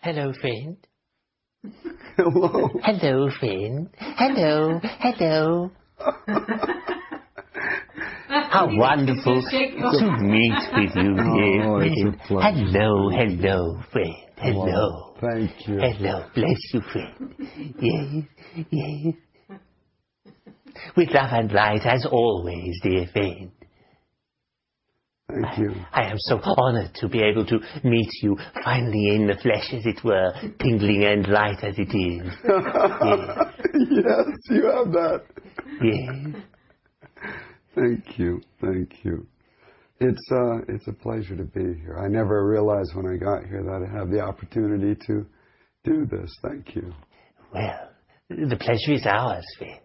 Hello, friend. Hello. Hello, friend. Hello, hello. How wonderful to meet with you, dear Oh, it's friend. a pleasure. Hello, hello, friend. Hello. Oh, thank you. Hello, bless you, friend. Yes, yes. With love and light, as always, dear friend. Thank you. I am so honored to be able to meet you finally in the flesh, as it were, tingling and light as it is. Yes, you have that. Yes. Thank you. Thank you. It's a pleasure to be here. I never realized when I got here that I have the opportunity to do this. Thank you. Well, the pleasure is ours, friend.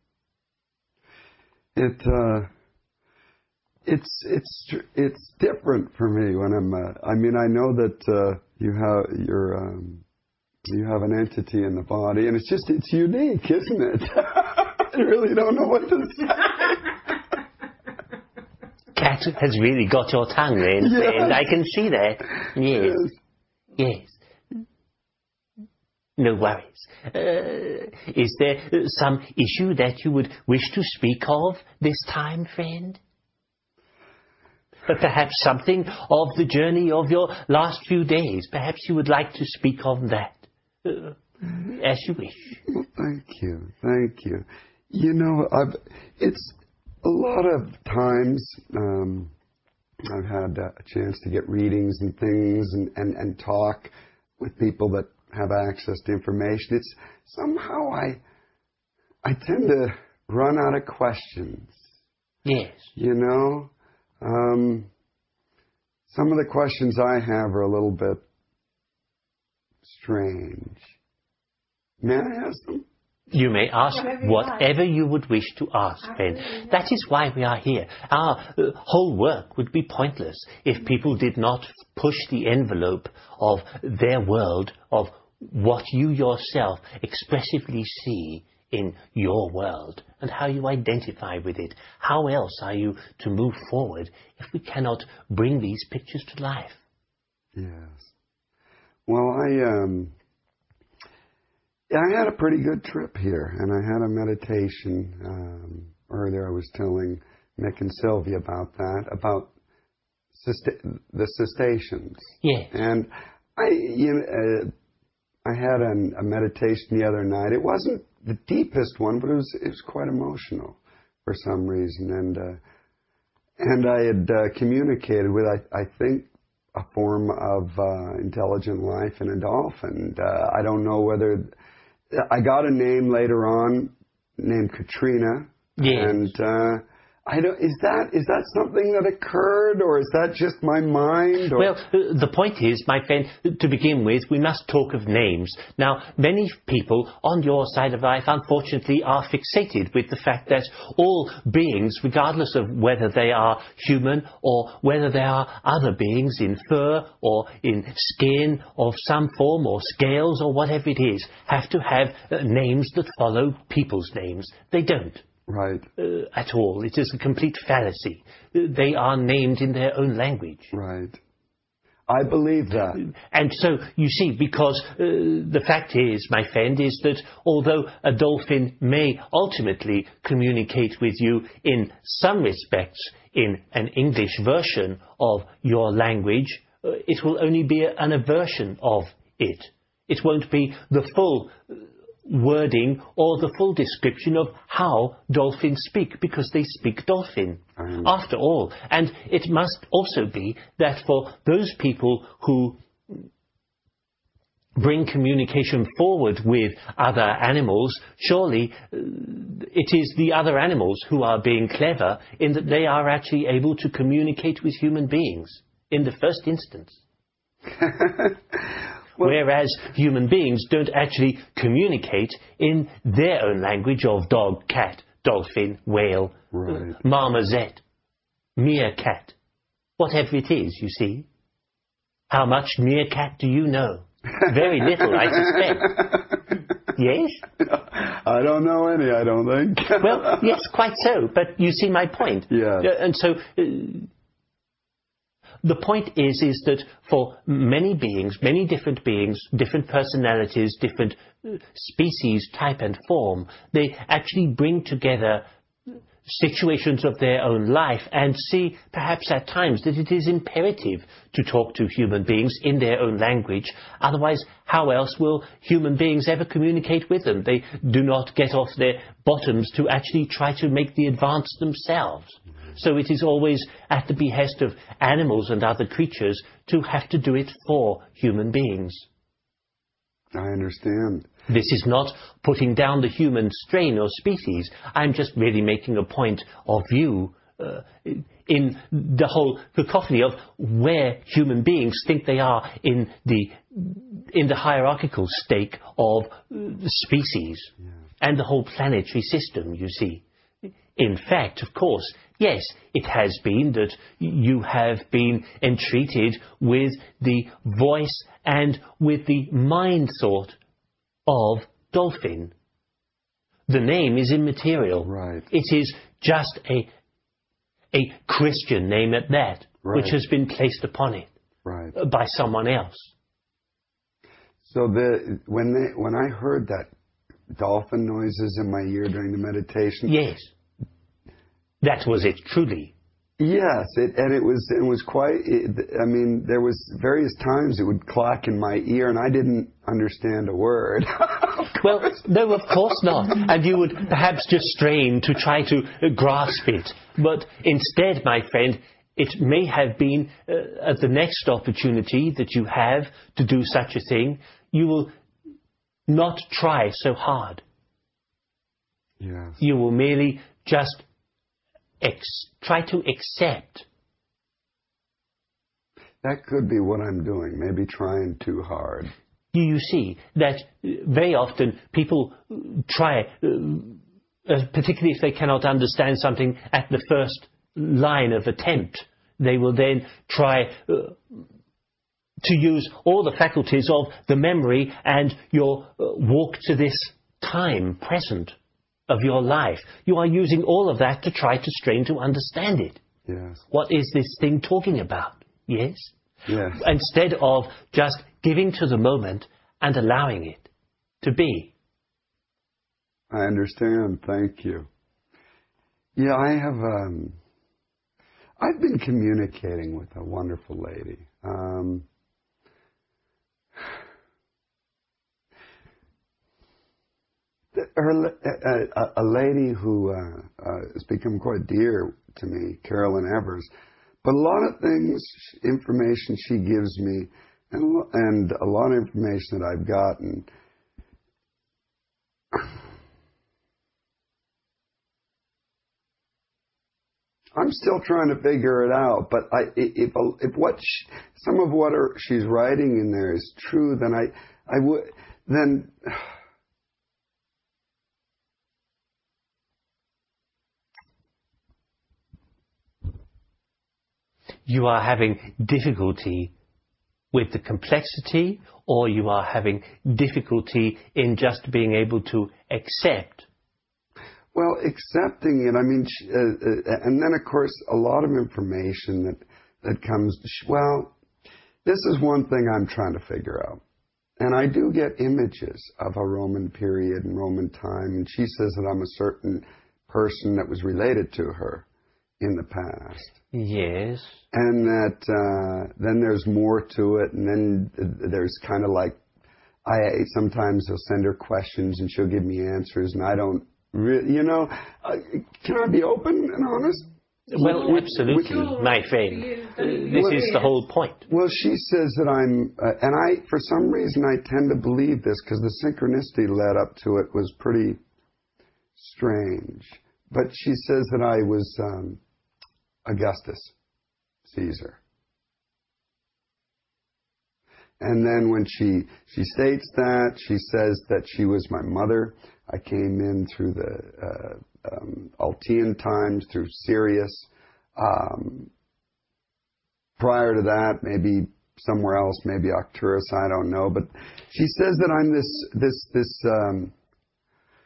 It's different for me when I'm. I mean, I know that you have an entity in the body, and it's unique, isn't it? I really don't know what to say. Cat has really got your tongue then, Yes. friend. I can see that. Yes. Yes. No worries. Is there some issue that you would wish to speak of this time, friend? But perhaps something of the journey of your last few days. Perhaps you would like to speak of that. As you wish. Well, thank you. Thank you. You know, it's a lot of times I've had a chance to get readings and things and talk with people that have access to information. It's somehow I tend to run out of questions. Yes. You know? Some of the questions I have are a little bit strange. May I ask them? You may ask whatever you would wish to ask, friend. That is why we are here. Our whole work would be pointless if people did not push the envelope of their world, of what you yourself expressively see in your world and how you identify with it. How else are you to move forward if we cannot bring these pictures to life? Yes. Well, I had a pretty good trip here, and I had a meditation. Earlier I was telling Mick and Sylvia about that, about the cetaceans. Yes. And I had a meditation the other night. It wasn't the deepest one, but it was quite emotional for some reason. And I had communicated with, I think, a form of intelligent life in a dolphin. I don't know whether... I got a name later on named Katrina. Yes. And is that something that occurred, or is that just my mind? Or? Well, the point is, my friend, to begin with, we must talk of names. Now, many people on your side of life, unfortunately, are fixated with the fact that all beings, regardless of whether they are human or whether they are other beings in fur or in skin of some form or scales or whatever it is, have to have names that follow people's names. They don't. Right. At all. It is a complete fallacy. They are named in their own language. Right. I believe that. And so, you see, because the fact is, my friend, is that although a dolphin may ultimately communicate with you in some respects in an English version of your language, it will only be an aversion of it. It won't be the full wording or the full description of how dolphins speak, because they speak dolphin after all. And it must also be that for those people who bring communication forward with other animals, surely it is the other animals who are being clever in that they are actually able to communicate with human beings in the first instance. Well, whereas human beings don't actually communicate in their own language of dog, cat, dolphin, whale, marmoset, meerkat, whatever it is, you see. How much meerkat do you know? Very little, I suspect. Yes? I don't know any, I don't think. Well, yes, quite so, but you see my point. Yes. And so... the point is that for many beings, many different beings, different personalities, different species, type and form, they actually bring together situations of their own life and see perhaps at times that it is imperative to talk to human beings in their own language. Otherwise, how else will human beings ever communicate with them? They do not get off their bottoms to actually try to make the advance themselves. So it is always at the behest of animals and other creatures to have to do it for human beings. I understand. This is not putting down the human strain or species. I'm just really making a point of view in the whole cacophony of where human beings think they are in the hierarchical stake of species and the whole planetary system, you see. In fact, of course, yes, it has been that you have been entreated with the voice and with the mind thought of dolphin. The name is immaterial. Right. It is just a Christian name at that, right. which has been placed upon it right. by someone else. So when I heard that dolphin noises in my ear during the meditation, yes, that was it, truly. Yes, it was quite. I mean, there was various times it would clack in my ear, and I didn't understand a word. Well, no, of course not. And you would perhaps just strain to try to grasp it. But instead, my friend, it may have been at the next opportunity that you have to do such a thing, you will not try so hard. Yes. You will merely just try to accept. That could be what I'm doing, maybe trying too hard. You see that very often people try, particularly if they cannot understand something at the first line of attempt, they will then try to use all the faculties of the memory and your walk to this time present of your life. You are using all of that to try to strain to understand it. Yes. What is this thing talking about? Yes? Yes. Instead of just giving to the moment and allowing it to be. I understand. Thank you. Yeah, I've been communicating with a wonderful lady. A lady who has become quite dear to me, Carolyn Evers. But a lot of things, information she gives me, and a lot of information that I've gotten, I'm still trying to figure it out. But if some of what she's writing in there is true, then I would then. You are having difficulty with the complexity, or you are having difficulty in just being able to accept? Well, accepting it, I mean, and then of course a lot of information that comes, well, this is one thing I'm trying to figure out. And I do get images of a Roman period and Roman time, and she says that I'm a certain person that was related to her in the past. Yes. And that then there's more to it, and then there's kind of like, sometimes I'll send her questions and she'll give me answers, and I don't really, can I be open and honest? Well, absolutely, my friend. This is the whole point. Well, she says that for some reason I tend to believe this because the synchronicity led up to it was pretty strange. But she says that I was Augustus Caesar. And then when she states that, she says that she was my mother. I came in through the Altian times, through Sirius. Prior to that, maybe somewhere else, maybe Arcturus, I don't know. But she says that I'm this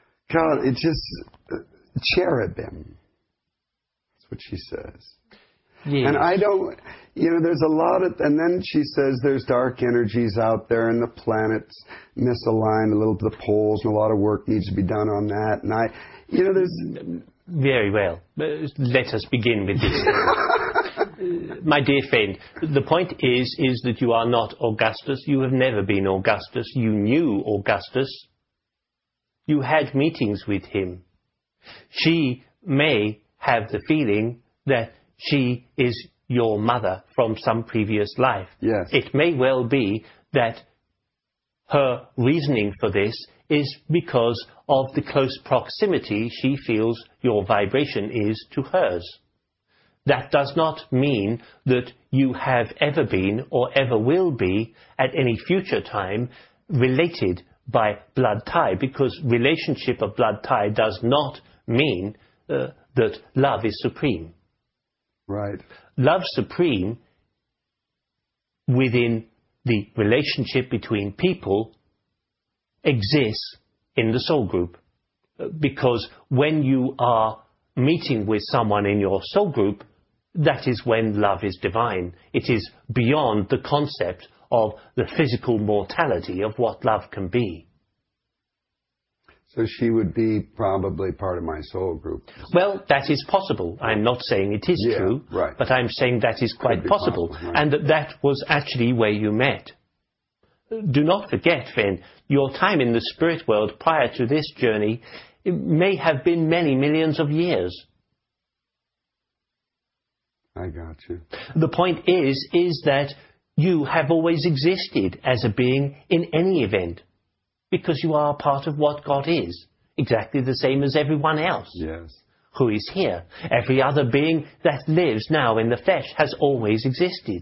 God, it's just cherubim. That's what she says. Yes. And I don't, there's a lot of, and then she says there's dark energies out there and the planets misaligned a little to the poles and a lot of work needs to be done on that. And there's... Very well. Let us begin with this. My dear friend, the point is that you are not Augustus. You have never been Augustus. You knew Augustus. You had meetings with him. She may have the feeling that she is your mother from some previous life. Yes. It may well be that her reasoning for this is because of the close proximity she feels your vibration is to hers. That does not mean that you have ever been or ever will be at any future time related by blood tie, because relationship of blood tie does not mean that love is supreme. Right. Love supreme within the relationship between people exists in the soul group. Because when you are meeting with someone in your soul group, that is when love is divine. It is beyond the concept of the physical mortality of what love can be. So she would be probably part of my soul group. Well, that is possible. I'm not saying it is true, right. but I'm saying that is quite possible. Right. And that was actually where you met. Do not forget, friend, your time in the spirit world prior to this journey may have been many millions of years. I got you. The point is that you have always existed as a being in any event, because you are part of what God is, exactly the same as everyone else. Yes. Who is here. Every other being that lives now in the flesh has always existed.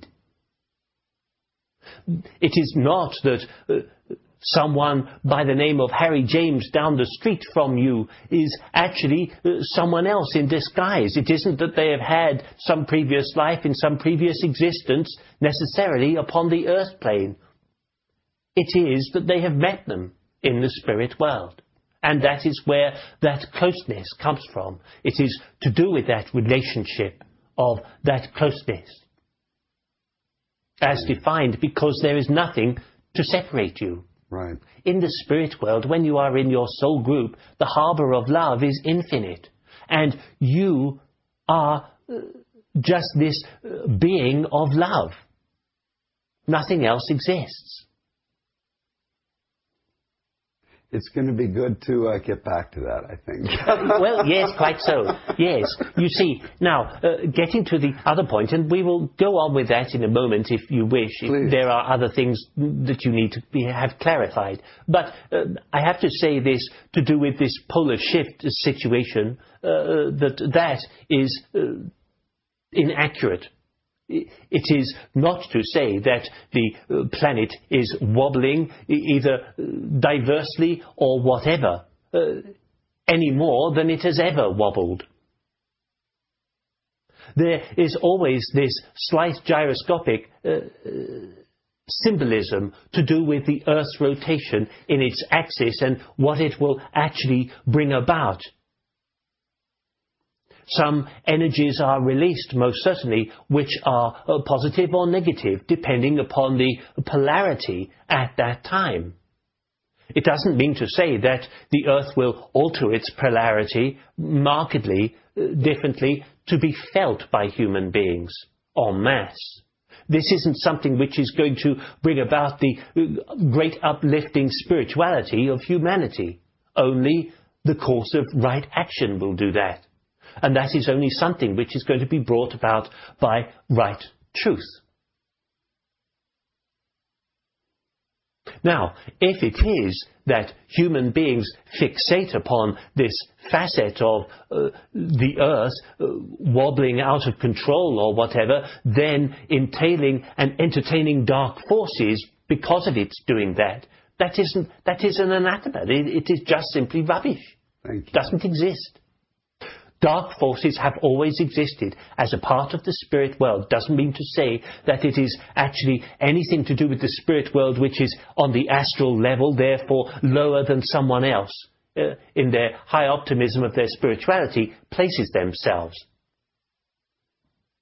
It is not that someone by the name of Harry James down the street from you is actually someone else in disguise. It isn't that they have had some previous life in some previous existence necessarily upon the earth plane. It is that they have met them in the spirit world. And that is where that closeness comes from. It is to do with that relationship of that closeness. As defined, because there is nothing to separate you. Right. In the spirit world, when you are in your soul group, the harbour of love is infinite. And you are just this being of love. Nothing else exists. It's going to be good to get back to that, I think. Well, yes, quite so. Yes. You see, now, getting to the other point, and we will go on with that in a moment if you wish, if there are other things that you need to have clarified. But I have to say this to do with this polar shift situation, that is inaccurate. It is not to say that the planet is wobbling either diversely or whatever any more than it has ever wobbled. There is always this slight gyroscopic symbolism to do with the Earth's rotation in its axis and what it will actually bring about. Some energies are released, most certainly, which are positive or negative, depending upon the polarity at that time. It doesn't mean to say that the Earth will alter its polarity markedly, differently, to be felt by human beings en masse. This isn't something which is going to bring about the great uplifting spirituality of humanity. Only the course of right action will do that. And that is only something which is going to be brought about by right truth. Now, if it is that human beings fixate upon this facet of the earth wobbling out of control or whatever, then entailing and entertaining dark forces because of its doing that, that is an anathema. It is just simply rubbish. Thank you. Doesn't exist. Dark forces have always existed as a part of the spirit world. Doesn't mean to say that it is actually anything to do with the spirit world which is on the astral level, therefore lower than someone else in their high optimism of their spirituality places themselves.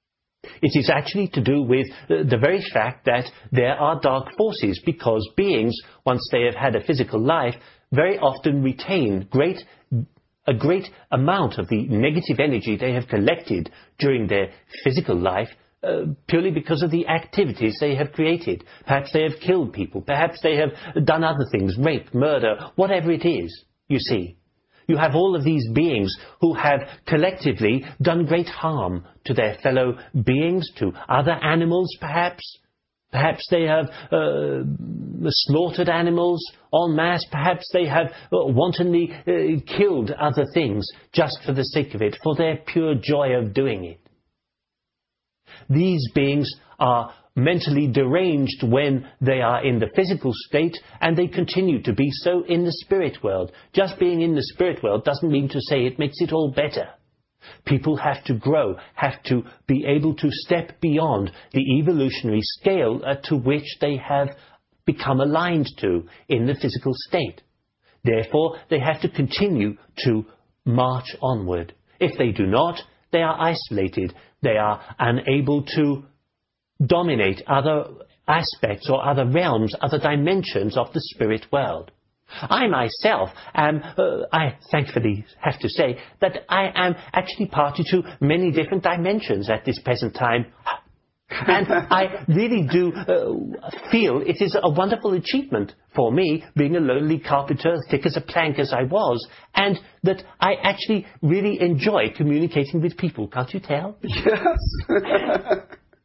It is actually to do with the very fact that there are dark forces, because beings, once they have had a physical life, very often retain a great amount of the negative energy they have collected during their physical life, purely because of the activities they have created. Perhaps they have killed people. Perhaps they have done other things, rape, murder, whatever it is, you see. You have all of these beings who have collectively done great harm to their fellow beings, to other animals perhaps. Perhaps they have slaughtered animals en masse. Perhaps they have wantonly killed other things just for the sake of it, for their pure joy of doing it. These beings are mentally deranged when they are in the physical state, and they continue to be so in the spirit world. Just being in the spirit world doesn't mean to say it makes it all better. People have to grow, have to be able to step beyond the evolutionary scale to which they have become aligned to in the physical state. Therefore, they have to continue to march onward. If they do not, they are isolated. They are unable to dominate other aspects or other realms, other dimensions of the spirit world. I myself am, I thankfully have to say, that I am actually party to many different dimensions at this present time. And I really do feel it is a wonderful achievement for me, being a lonely carpenter, thick as a plank as I was, and that I actually really enjoy communicating with people. Can't you tell? Yes.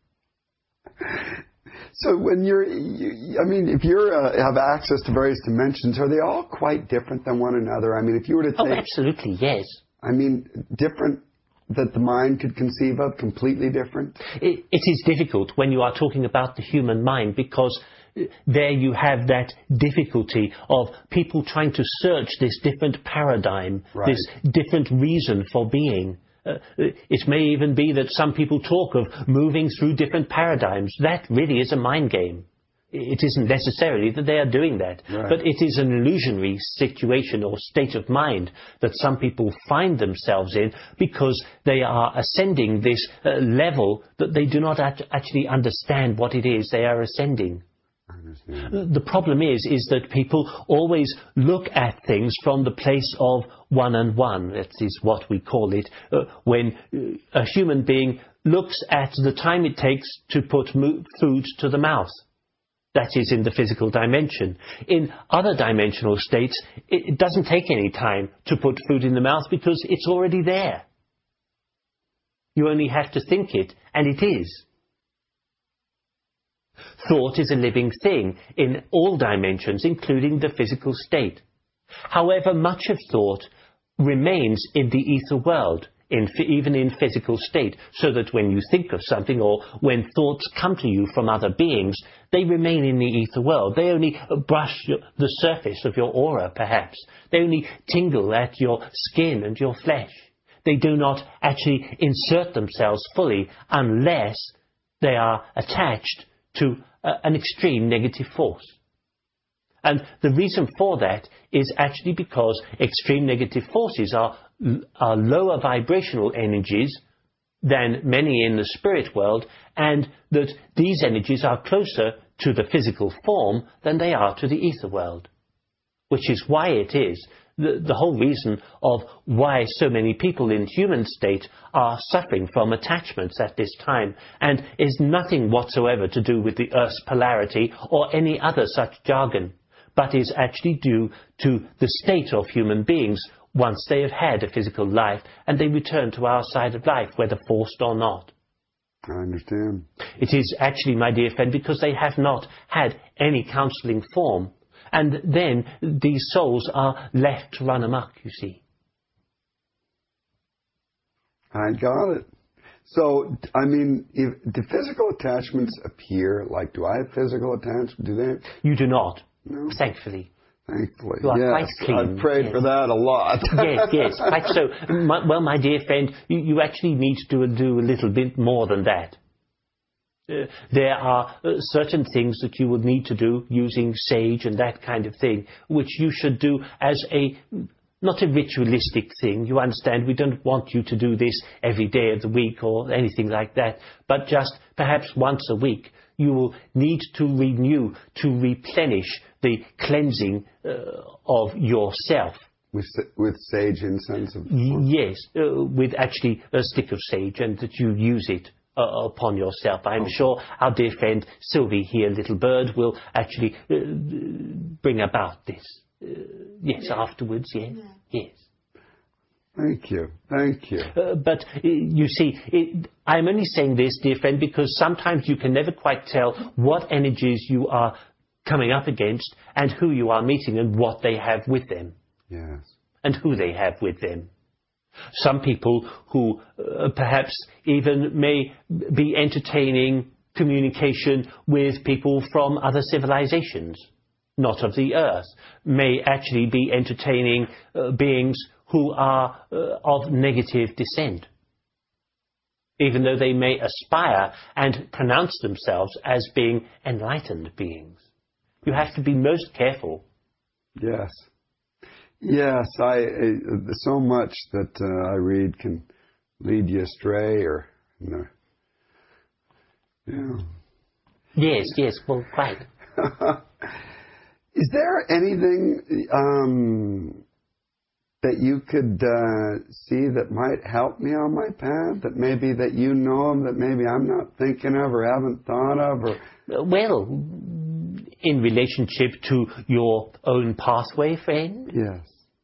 So when if you have access to various dimensions, are they all quite different than one another? I mean, if you were to take... Oh, absolutely, yes. I mean, different that the mind could conceive of, completely different? It is difficult when you are talking about the human mind, because there you have that difficulty of people trying to search this different paradigm, right, this different reason for being. It may even be that some people talk of moving through different paradigms. That really is a mind game. It isn't necessarily that they are doing that, right, but it is an illusionary situation or state of mind that some people find themselves in, because they are ascending this level that they do not actually understand what it is they are ascending. The problem is that people always look at things from the place of one and one. That is what we call it. When a human being looks at the time it takes to put food to the mouth. That is in the physical dimension. In other dimensional states, it doesn't take any time to put food in the mouth, because it's already there. You only have to think it, and it is. Thought is a living thing in all dimensions, including the physical state. However, much of thought remains in the ether world, even in physical state, so that when you think of something, or when thoughts come to you from other beings, they remain in the ether world. They only brush the surface of your aura, perhaps. They only tingle at your skin and your flesh. They do not actually insert themselves fully unless they are attached to an extreme negative force. And the reason for that is actually because extreme negative forces are lower vibrational energies than many in the spirit world, and that these energies are closer to the physical form than they are to the ether world. Which is why it is the whole reason of why so many people in human state are suffering from attachments at this time, and is nothing whatsoever to do with the Earth's polarity or any other such jargon, but is actually due to the state of human beings once they have had a physical life and they return to our side of life, whether forced or not. I understand. It is actually, my dear friend, because they have not had any counseling form. And then these souls are left to run amok, you see. I got it. So, I mean, do physical attachments appear? Like, do I have physical attachments? Do they? You do not. No. Thankfully. Thankfully. You are yes. quite clean. I've prayed for that a lot. Yes, quite so. Well, my dear friend, you actually need to do a little bit more than that. There are certain things that you would need to do using sage and that kind of thing, which you should do as a not a ritualistic thing. You understand, we don't want you to do this every day of the week or anything like that, but just perhaps once a week. You will need to renew, to replenish the cleansing of yourself. With sage incense? Yes, with actually a stick of sage, and that you use it upon yourself. I'm sure our dear friend Sylvie here, Little Bird, will actually bring about this. Yes, afterwards, yes. Yeah. Yes. Thank you. Thank you. But you see, I'm only saying this, dear friend, because sometimes you can never quite tell what energies you are coming up against and who you are meeting and what they have with them. Yes. And who they have with them. Some people who perhaps even may be entertaining communication with people from other civilizations, not of the earth, may actually be entertaining beings who are of negative descent, even though they may aspire and pronounce themselves as being enlightened beings. You have to be most careful. Yes. Yes, so much that I read can lead you astray, or Yes, well, quite. Is there anything that you could see that might help me on my path, that maybe that you know of, that maybe I'm not thinking of or haven't thought of? Or well, in relationship to your own pathway, friend? Yes.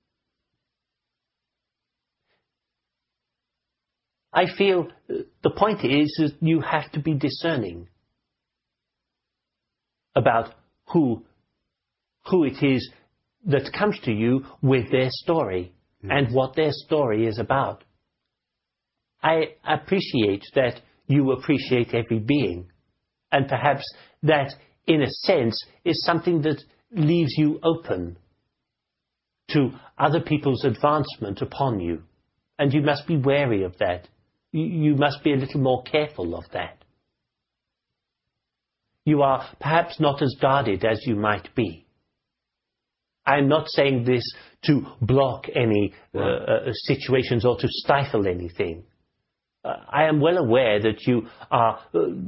I feel the point is that you have to be discerning about who it is that comes to you with their story and what their story is about. I appreciate that you appreciate every being, and perhaps that, in a sense, is something that leaves you open to other people's advancement upon you, and you must be wary of that. You must be a little more careful of that. You are perhaps not as guarded as you might be. I'm not saying this to block any situations or to stifle anything. I am well aware that you are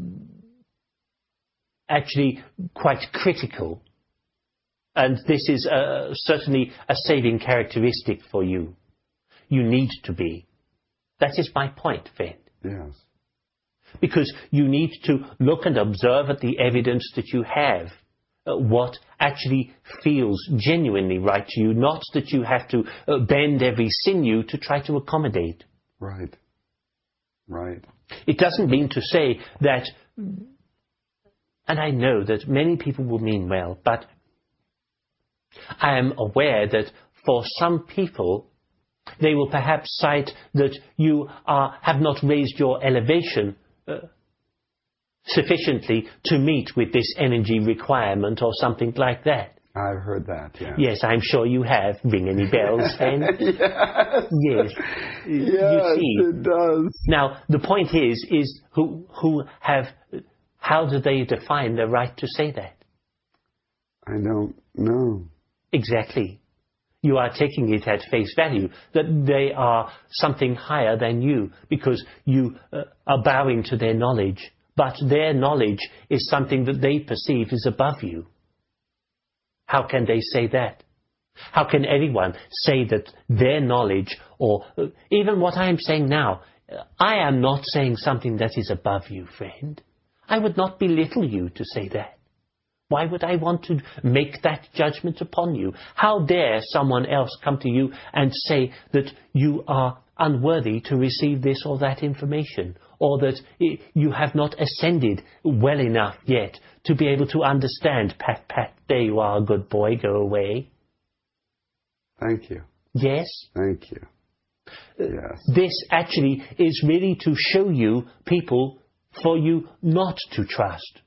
actually quite critical, and this is certainly a saving characteristic for you. You need to be. That is my point, friend. Yes. Because you need to look and observe at the evidence that you have, what actually feels genuinely right to you, not that you have to bend every sinew to try to accommodate. Right. Right. It doesn't mean to say that, and I know that many people will mean well, but I am aware that for some people, they will perhaps cite that you have not raised your elevation sufficiently to meet with this energy requirement or something like that. I've heard that, yeah. Yes, I'm sure you have. Ring any bells, friend? Yes. Yes. Yes, you see. It does. Now, the point is who have, how do they define the right to say that? I don't know. Exactly. You are taking it at face value, that they are something higher than you, because you are bowing to their knowledge. But their knowledge is something that they perceive is above you. How can they say that? How can anyone say that their knowledge, or even what I am saying now, I am not saying something that is above you, friend. I would not belittle you to say that. Why would I want to make that judgment upon you? How dare someone else come to you and say that you are unworthy to receive this or that information, or that you have not ascended well enough yet to be able to understand, pat, pat, there you are, good boy, go away. Thank you. Yes? Thank you. Yes. This actually is really to show you people for you not to trust.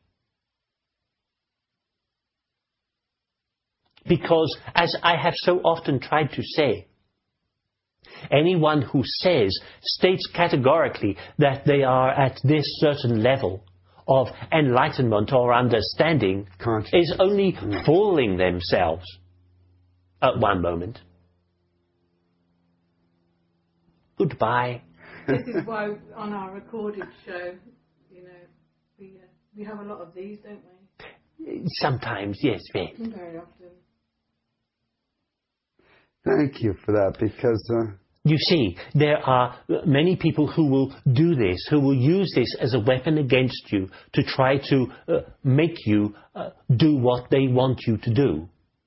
Because, as I have so often tried to say, anyone who states categorically that they are at this certain level of enlightenment or understanding is only fooling themselves at one moment. goodbye. This is why on our recorded show, we have a lot of these, don't we? Sometimes, yes, very. Very often. Thank you for that, because you see, there are many people who will do this, who will use this as a weapon against you to try to make you do what they want you to do,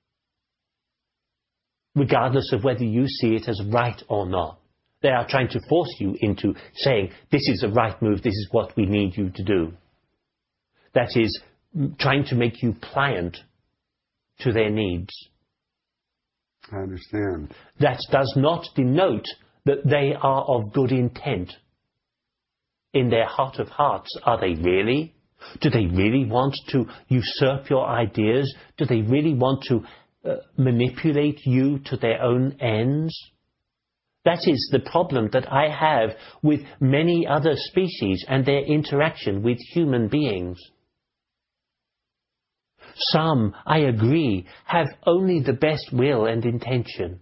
regardless of whether you see it as right or not. They are trying to force you into saying, this is a right move, this is what we need you to do. That is, trying to make you pliant to their needs. I understand. That does not denote that they are of good intent. In their heart of hearts, are they really? Do they really want to usurp your ideas? Do they really want to manipulate you to their own ends? That is the problem that I have with many other species and their interaction with human beings. Some, I agree, have only the best will and intention.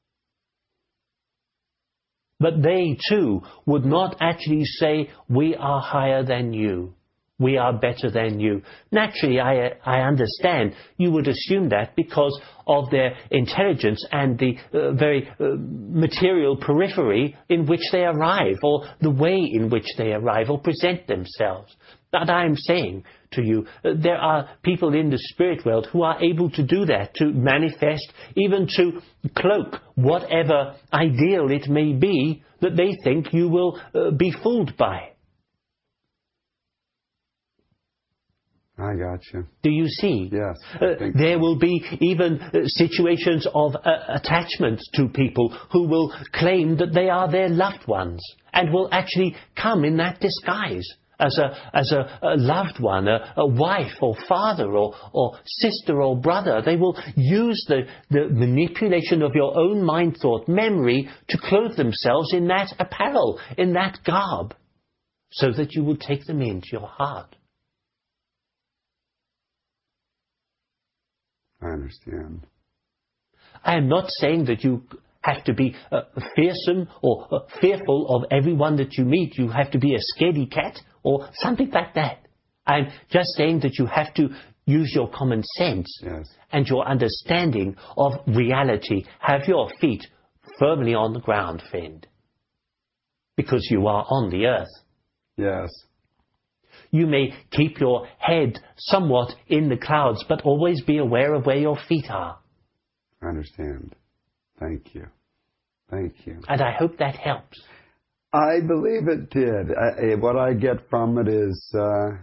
But they too would not actually say, we are higher than you. We are better than you. Naturally, I understand you would assume that because of their intelligence and the very material periphery in which they arrive, or the way in which they arrive or present themselves. But I am saying to you, there are people in the spirit world who are able to do that, to manifest, even to cloak whatever ideal it may be that they think you will be fooled by. I got you. Do you see? Yes. There will be even situations of attachment to people who will claim that they are their loved ones and will actually come in that disguise as a loved one, a wife or father or sister or brother. They will use the manipulation of your own mind, thought, memory to clothe themselves in that apparel, in that garb, so that you will take them into your heart. I understand. I am not saying that you have to be fearsome or fearful of everyone that you meet. You have to be a scaredy cat or something like that. I'm just saying that you have to use your common sense and your understanding of reality. Have your feet firmly on the ground, friend, because you are on the earth. Yes. You may keep your head somewhat in the clouds, but always be aware of where your feet are. I understand. Thank you. Thank you. And I hope that helps. I believe it did. What I get from it is,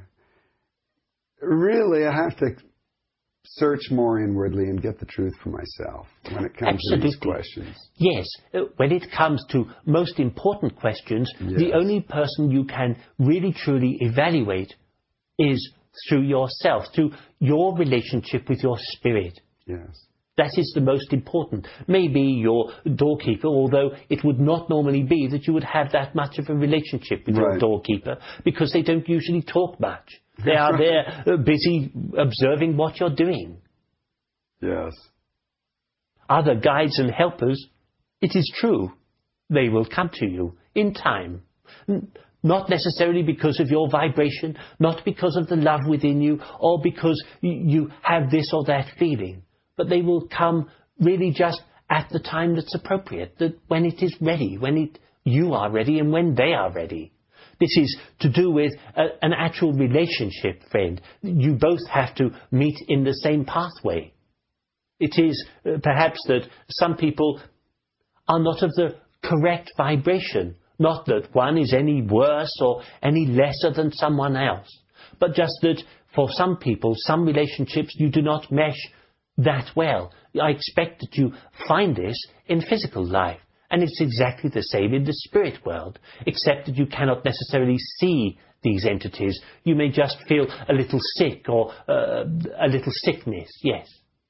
really, I have to search more inwardly and get the truth for myself when it comes to these questions. Yes. When it comes to most important questions, the only person you can really truly evaluate is through yourself, through your relationship with your spirit. Yes. That is the most important. Maybe your doorkeeper, although it would not normally be that you would have that much of a relationship with your doorkeeper, because they don't usually talk much. They are there busy observing what you're doing. Yes. Other guides and helpers, it is true, they will come to you in time. Not necessarily because of your vibration, not because of the love within you, or because you have this or that feeling. But they will come really just at the time that's appropriate, that when it is ready, when you are ready and when they are ready. This is to do with an actual relationship, friend. You both have to meet in the same pathway. It is perhaps that some people are not of the correct vibration. Not that one is any worse or any lesser than someone else. But just that for some people, some relationships, you do not mesh that well. I expect that you find this in physical life. And it's exactly the same in the spirit world, except that you cannot necessarily see these entities. You may just feel a little sick or a little sickness, yes.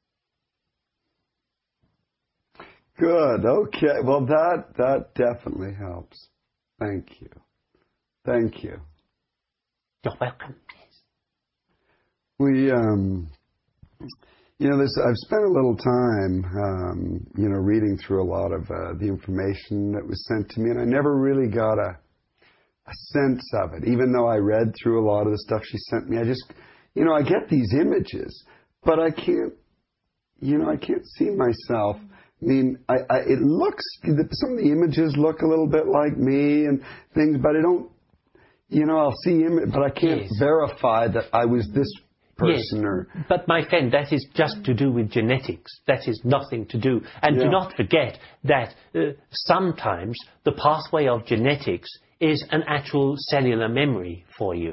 Good, okay. Well, that definitely helps. Thank you. Thank you. You're welcome. Yes. We, I've spent a little time, reading through a lot of the information that was sent to me, and I never really got a sense of it. Even though I read through a lot of the stuff she sent me, I just, I get these images, but I can't see myself. I mean, it looks, some of the images look a little bit like me and things, but I don't, I'll see but I can't verify that I was this person. Yes, but my friend, that is just to do with genetics. That is nothing to do. And do not forget that sometimes the pathway of genetics is an actual cellular memory for you.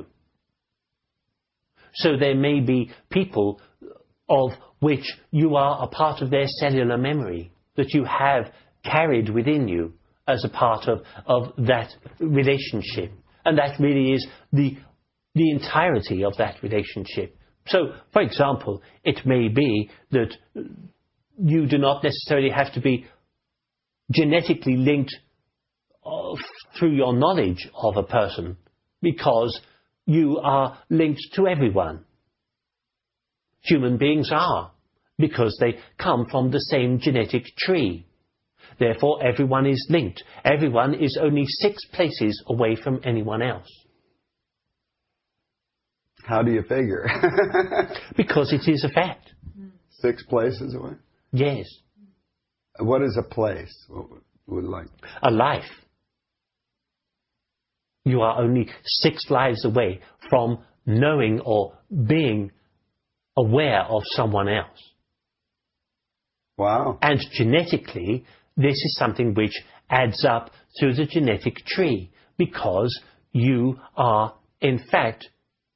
So there may be people of which you are a part of their cellular memory that you have carried within you as a part of that relationship. And that really is the entirety of that relationship. So, for example, it may be that you do not necessarily have to be genetically linked through your knowledge of a person, because you are linked to everyone. Human beings are, because they come from the same genetic tree. Therefore, everyone is linked. Everyone is only 6 places away from anyone else. How do you figure? Because it is a fact. 6 places away? Yes. What is a place? What would like? A life. You are only 6 lives away from knowing or being aware of someone else. Wow. And genetically, this is something which adds up to the genetic tree, because you are, in fact,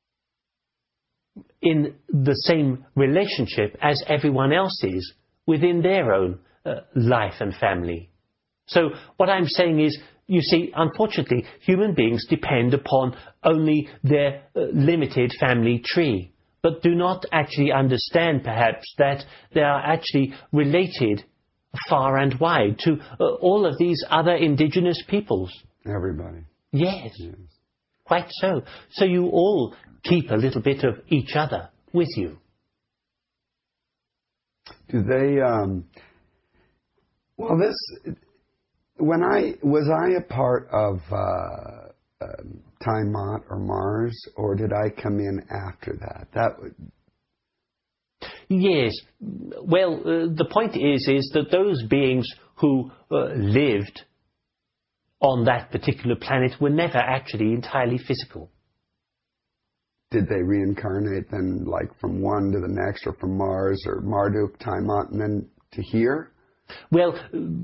in the same relationship as everyone else is within their own life and family. So what I'm saying is, you see, unfortunately, human beings depend upon only their limited family tree, but do not actually understand, perhaps, that they are actually related far and wide to all of these other indigenous peoples. Everybody. Yes. Quite so. So you all keep a little bit of each other with you. Do they, was I a part of Tiamat or Mars, or did I come in after that? Yes. Well, the point is that those beings who lived on that particular planet were never actually entirely physical. Did they reincarnate then, like from one to the next, or from Mars or Marduk, Tiamat, and then to here? Well,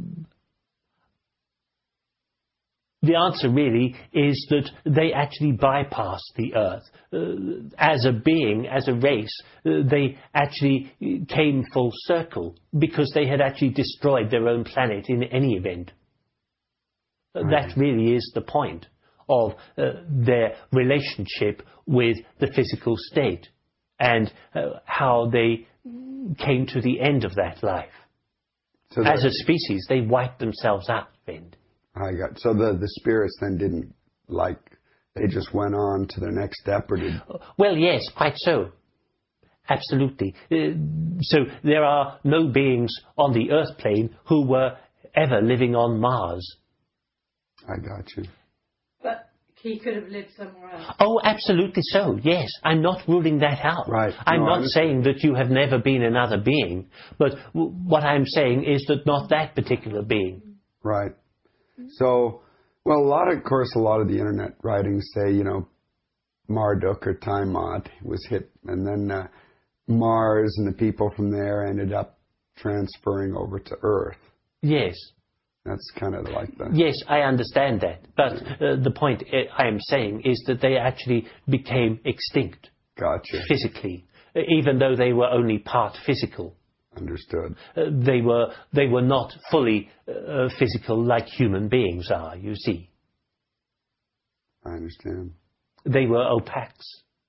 the answer really is that they actually bypassed the Earth. As a being, as a race, they actually came full circle, because they had actually destroyed their own planet in any event. Right. That really is the point of their relationship with the physical state, and how they came to the end of that life. So as a species, they wiped themselves out, friend. So the spirits then didn't, they just went on to the next step, or did? Well, yes, quite so. Absolutely. So there are no beings on the Earth plane who were ever living on Mars. I got you. But he could have lived somewhere else. Oh, absolutely so, yes. I'm not ruling that out. Right. I'm not saying that you have never been another being, but what I'm saying is that not that particular being. Right. So, well, a lot of the internet writings say, Marduk or Tiamat was hit, and then Mars and the people from there ended up transferring over to Earth. Yes. That's kind of like that. Yes, I understand that. But the point I am saying is that they actually became extinct. Gotcha. Physically, even though they were only part physical. Understood. They were not fully physical like human beings are, you see. I understand. They were opaques.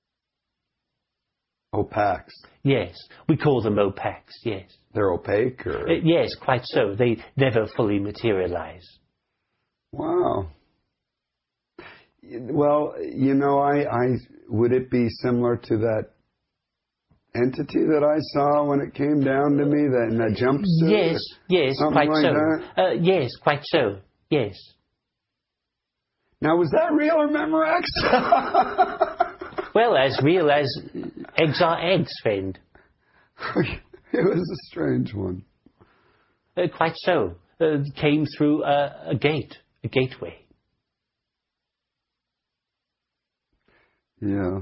Opaques? Yes, we call them opaques, yes. They're opaque, or? Yes, quite so. They never fully materialize. Wow. Well, I would it be similar to that entity that I saw when it came down to me, that in that jumpsuit? Yes, something quite like so. that? Yes, quite so. Yes. Now, was that real or Memorex? Well, as real as eggs are eggs, friend. It was a strange one. Quite so. Came through a gateway. Yes.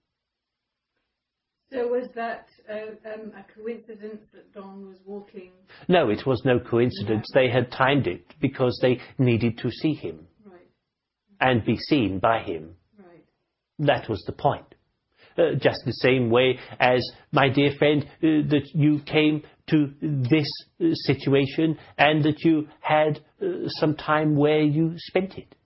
So was that a coincidence that Don was walking? No, it was no coincidence. They had timed it because they needed to see him. Right. And be seen by him. Right. That was the point. Just the same way as, my dear friend, that you came to this situation and that you had some time where you spent it.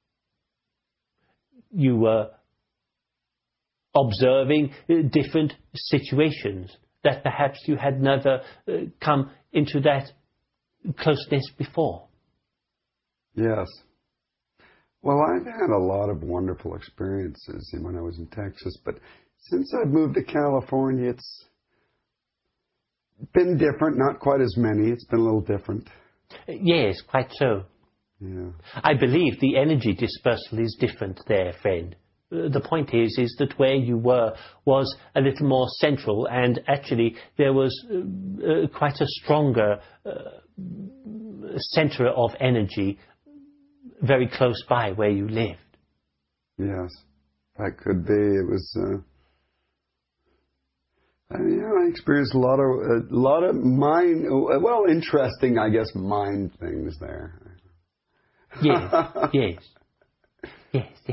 You were observing different situations that perhaps you had never come into that closeness before. Yes. Well, I've had a lot of wonderful experiences when I was in Texas, but since I've moved to California, it's been different, not quite as many. It's been a little different. Yes, quite so. Yeah. I believe the energy dispersal is different there, friend. The point is that where you were was a little more central, and actually there was quite a stronger center of energy very close by where you lived. Yes, that could be. It was. I experienced a lot of mind. Well, interesting, I guess, mind things there. Yes, yes, yes, yes.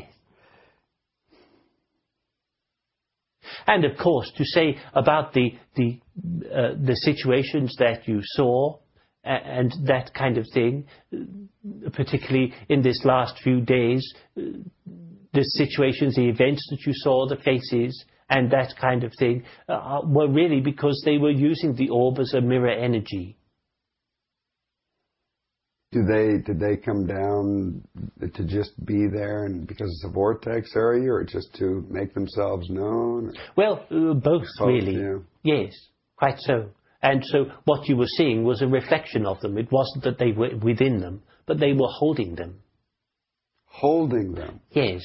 And of course, to say about the situations that you saw and that kind of thing, particularly in this last few days, the situations, the events that you saw, the faces, and that kind of thing, were really because they were using the orb as a mirror energy. Did they come down to just be there, and because it's a vortex area, or just to make themselves known? Well, both really. Yeah. Yes, quite so. And so what you were seeing was a reflection of them. It wasn't that they were within them, but they were holding them. Holding them? Yes.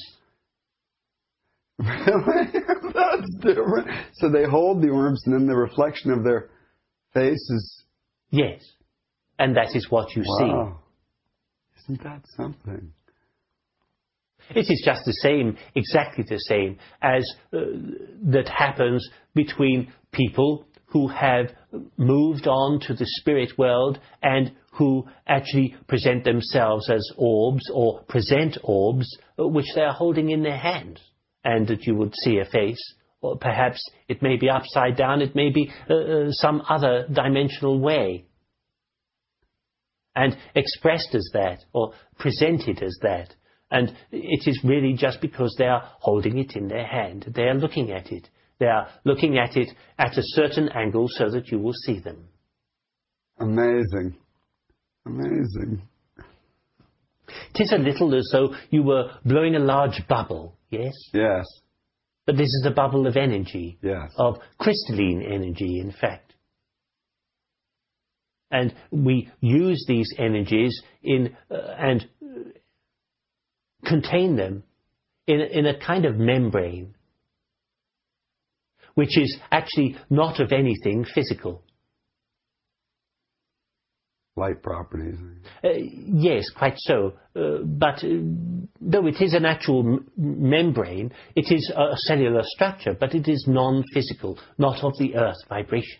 Really? That's different. So they hold the orbs, and then the reflection of their faces. Yes. And that is what you Wow. Isn't that something? It is just the same, exactly the same, as that happens between people who have moved on to the spirit world and who actually present themselves as orbs, or present orbs which they are holding in their hands, and that you would see a face, or perhaps it may be upside down, it may be some other dimensional way, and expressed as that, or presented as that. And it is really just because they are holding it in their hand. They are looking at it. They are looking at it at a certain angle so that you will see them. Amazing. Amazing. It is a little as though you were blowing a large bubble, yes? Yes. But this is a bubble of energy. Yes. Of crystalline energy, in fact. And we use these energies and contain them in a kind of membrane, which is actually not of anything physical. Light properties. Yes, quite so. But though it is an actual membrane, it is a cellular structure, but it is non-physical, not of the earth vibration.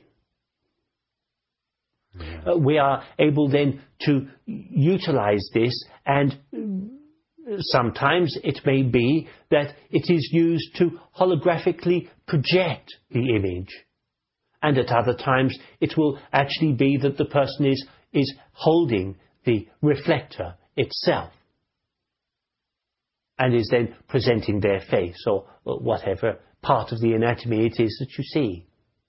Yeah. We are able then to utilize this, and sometimes it may be that it is used to holographically project the image. And at other times it will actually be that the person is holding the reflector itself and is then presenting their face, or whatever part of the anatomy it is that you see.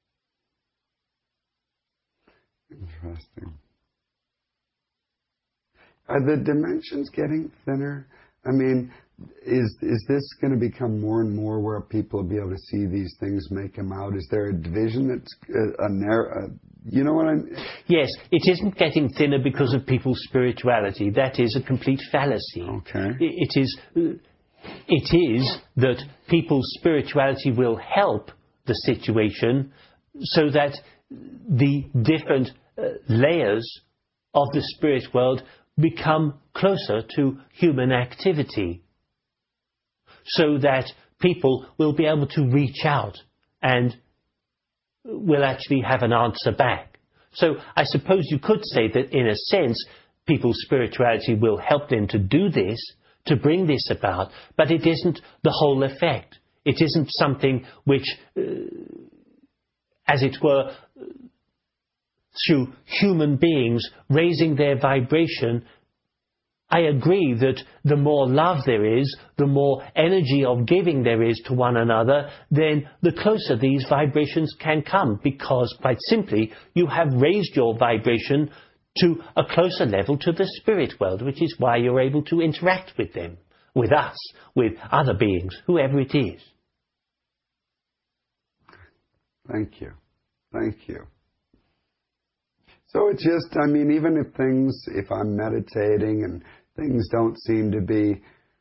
Interesting. Are the dimensions getting thinner? I mean, is this going to become more and more where people will be able to see these things, make them out? Is there a division that's you know what I'm... Yes, it isn't getting thinner because of people's spirituality. That is a complete fallacy. Okay. It is that people's spirituality will help the situation so that the different layers of the spirit world become closer to human activity, so that people will be able to reach out and will actually have an answer back. So I suppose you could say that in a sense people's spirituality will help them to do this, to bring this about, but it isn't the whole effect. It isn't something which, as it were, through human beings raising their vibration. I agree that the more love there is, the more energy of giving there is to one another, then the closer these vibrations can come, because quite simply you have raised your vibration to a closer level to the spirit world, which is why you're able to interact with them, with us, with other beings, whoever it is. Thank you. Thank you. So it's just, I mean, even if I'm meditating and things don't seem to be,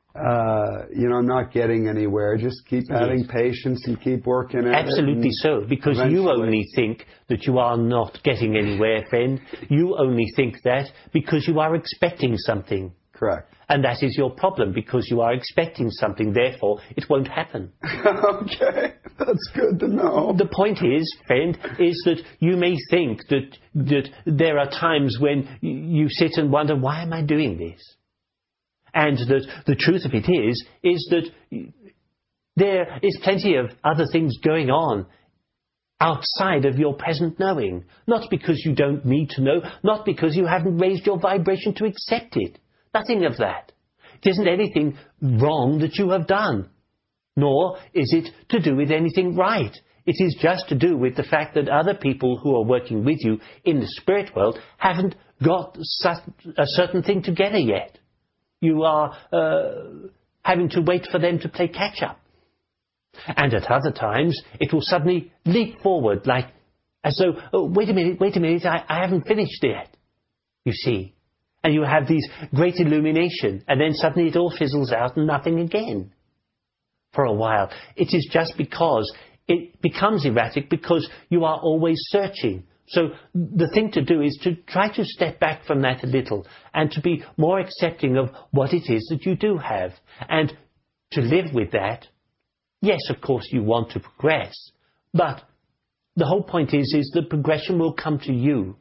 I'm not getting anywhere, just keep having patience and keep working at it. Absolutely so, because you only think that you are not getting anywhere, friend. You only think that because you are expecting something. Correct. And that is your problem, because you are expecting something, therefore it won't happen. Okay, that's good to know. The point is, friend, is that you may think that there are times when you sit and wonder, why am I doing this? And that the truth of it is that there is plenty of other things going on outside of your present knowing. Not because you don't need to know, not because you haven't raised your vibration to accept it. Nothing of that. It isn't anything wrong that you have done, nor is it to do with anything right. It is just to do with the fact that other people who are working with you in the spirit world haven't got a certain thing together yet. You are having to wait for them to play catch up. And at other times, it will suddenly leap forward, like as though, oh, wait a minute, I haven't finished yet. You see. And you have these great illumination, and then suddenly it all fizzles out and nothing again. For a while. It is just because it becomes erratic, because you are always searching. So the thing to do is to try to step back from that a little, and to be more accepting of what it is that you do have, and to live with that. Yes, of course you want to progress, but the whole point is that progression will come to you.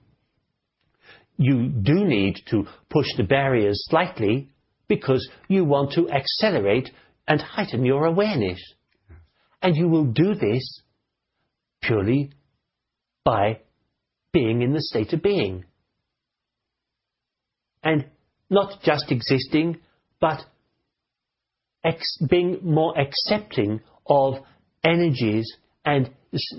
You do need to push the barriers slightly because you want to accelerate and heighten your awareness. And you will do this purely by being in the state of being. And not just existing, but being more accepting of energies and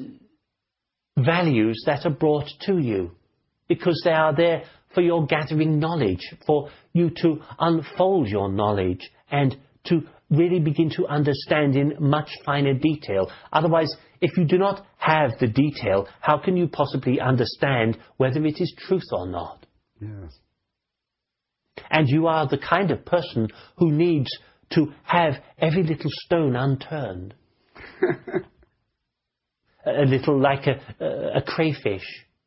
values that are brought to you. Because they are there for your gathering knowledge, for you to unfold your knowledge and to really begin to understand in much finer detail. Otherwise, if you do not have the detail, how can you possibly understand whether it is truth or not? Yes. And you are the kind of person who needs to have every little stone unturned. A little like a crayfish.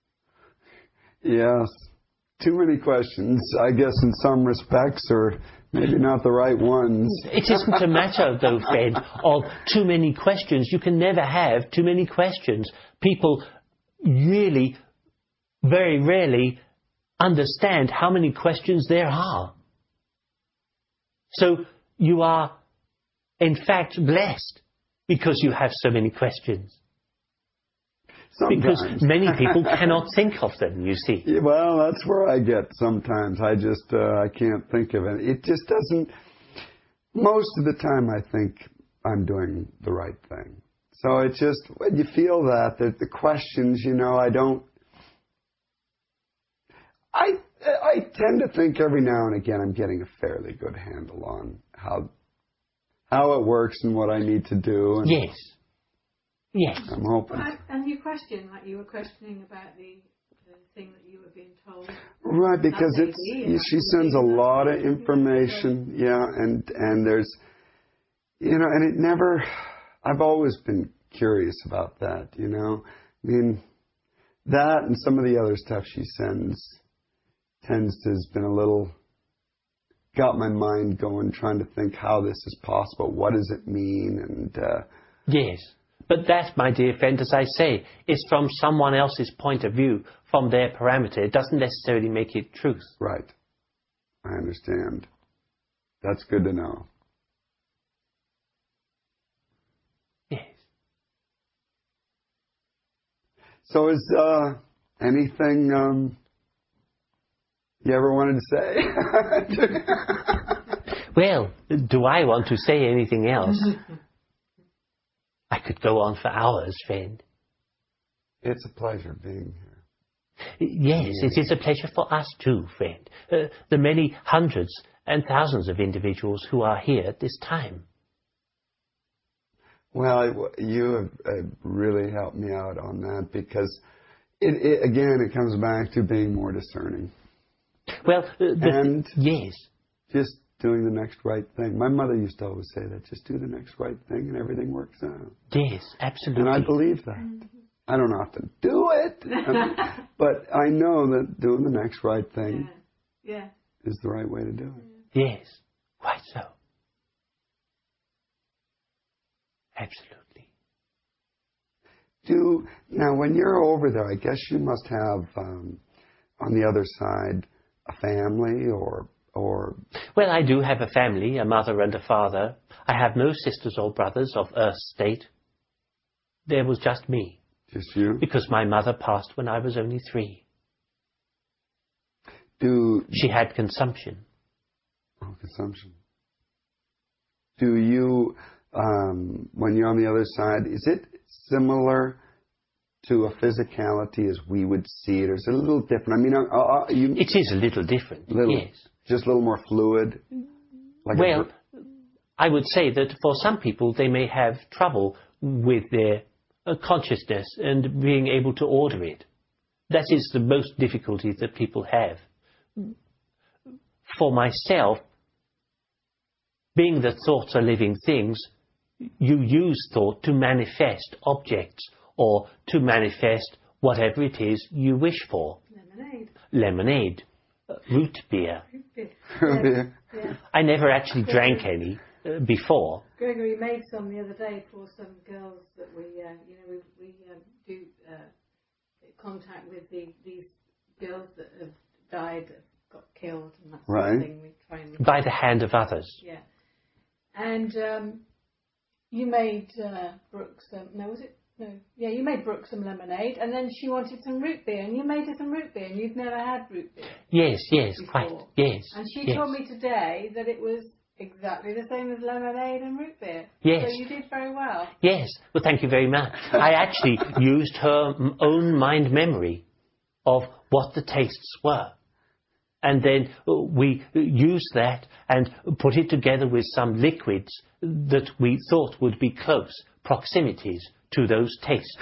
Yes. Too many questions, I guess, in some respects, or maybe not the right ones. It isn't a matter, though, Fred, of too many questions. You can never have too many questions. People really, very rarely understand how many questions there are. So you are, in fact, blessed because you have so many questions. Sometimes. Because many people cannot think of them, you see. Yeah, well, that's where I get sometimes. I just, I can't think of it. It just doesn't, most of the time I think I'm doing the right thing. So it's just, when you feel that the questions, I tend to think every now and again I'm getting a fairly good handle on how how it works and what I need to do. And Yes. Yes. I'm hoping. And you question, like you were questioning about the thing that you were being told. Right, because she sends a lot of information, and there's, and it never, I've always been curious about that, I mean, that and some of the other stuff she sends tends to has been a little, got my mind going, trying to think how this is possible, what does it mean, and... Yes. But that, my dear friend, as I say, is from someone else's point of view, from their parameter. It doesn't necessarily make it truth. Right. I understand. That's good to know. Yes. So is anything you ever wanted to say? Well, do I want to say anything else? I could go on for hours, friend. It's a pleasure being here. Yes, it is a pleasure for us too, friend. The many hundreds and thousands of individuals who are here at this time. Well, you have really helped me out on that because, it comes back to being more discerning. Well, yes. Just doing the next right thing. My mother used to always say that, just do the next right thing and everything works out. Yes, absolutely. And I believe that. I don't have to do it, but I know that doing the next right thing is the right way to do it. Yes, quite so. Absolutely. Now, when you're over there, I guess you must have, on the other side, a family or... Well, I do have a family, a mother and a father. I have no sisters or brothers of Earth's state. There was just me. Just you? Because my mother passed when I was only 3. She had consumption. Oh, consumption. Do you, when you're on the other side, is it similar to a physicality as we would see it, or is it a little different? I mean, it is a little different, yes. Just a little more fluid? Well, I would say that for some people, they may have trouble with their consciousness and being able to order it. That is the most difficulty that people have. For myself, being that thoughts are living things, you use thought to manifest objects or to manifest whatever it is you wish for. Lemonade. Root beer. I never actually drank any before. Gregory made some the other day for some girls that we do contact with these girls that have died, got killed, and that sort of thing. We try and by the hand of others. Yeah, and you made Brooke some. No, was it? No. Yeah, you made Brooke some lemonade, and then she wanted some root beer, and you made her some root beer, and you'd never had root beer. Yes, before. Quite. Yes. And she told me today that it was exactly the same as lemonade and root beer. Yes. So you did very well. Yes. Well, thank you very much. I actually used her own mind memory of what the tastes were. And then we used that and put it together with some liquids that we thought would be close proximities to those tastes.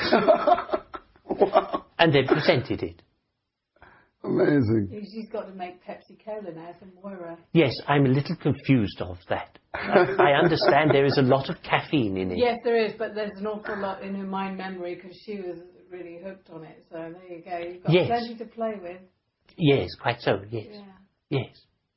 Wow. And then presented it. Amazing. She's got to make Pepsi Cola now for Moira. Yes, I'm a little confused of that. I understand there is a lot of caffeine in it. Yes, there is, but there's an awful lot in her mind memory because she was really hooked on it. So there you go. You've got plenty to play with. Yes, quite so, yes. Yeah. Yes.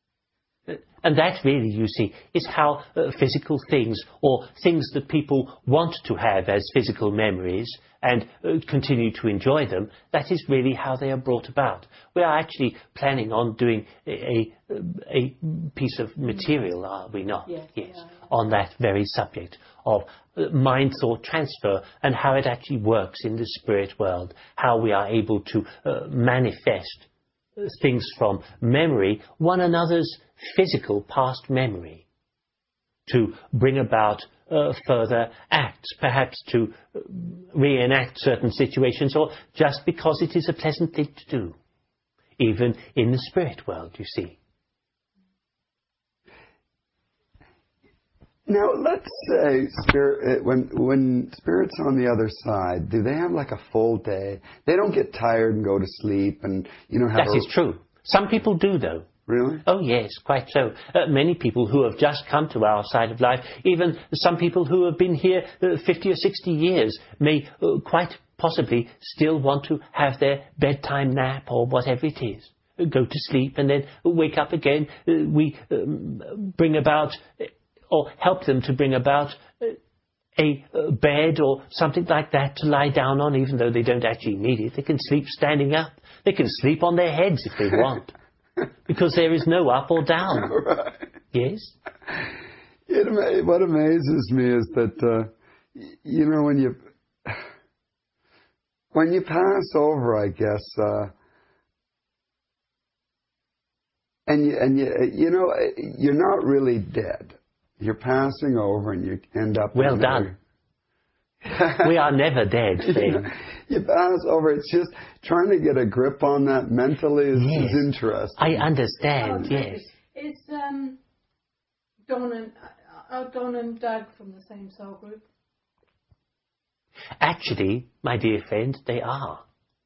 And that really, you see, is how physical things or things that people want to have as physical memories and continue to enjoy them, that is really how they are brought about. We are actually planning on doing a piece of material, are we not? Yes. On that very subject of mind-thought transfer and how it actually works in the spirit world, how we are able to manifest things from memory, one another's physical past memory, to bring about further acts, perhaps to reenact certain situations, or just because it is a pleasant thing to do, even in the spirit world, you see. Now, let's say when Spirit's on the other side, do they have like a full day? They don't get tired and go to sleep and, have That is true. Some people do, though. Really? Oh, yes, quite so. Many people who have just come to our side of life, even some people who have been here 50 or 60 years, may quite possibly still want to have their bedtime nap or whatever it is. Go to sleep and then wake up again. We bring about or help them to bring about a bed or something like that to lie down on, even though they don't actually need it. They can sleep standing up. They can sleep on their heads if they want, because there is no up or down. Right. Yes? What amazes me is that, when you pass over, I guess, you're not really dead. You're passing over and you end up... Well done. We are never dead, Finn. You pass over. It's just trying to get a grip on that mentally is interesting. I understand, yes. Is Don and Doug from the same soul group? Actually, my dear friend, they are.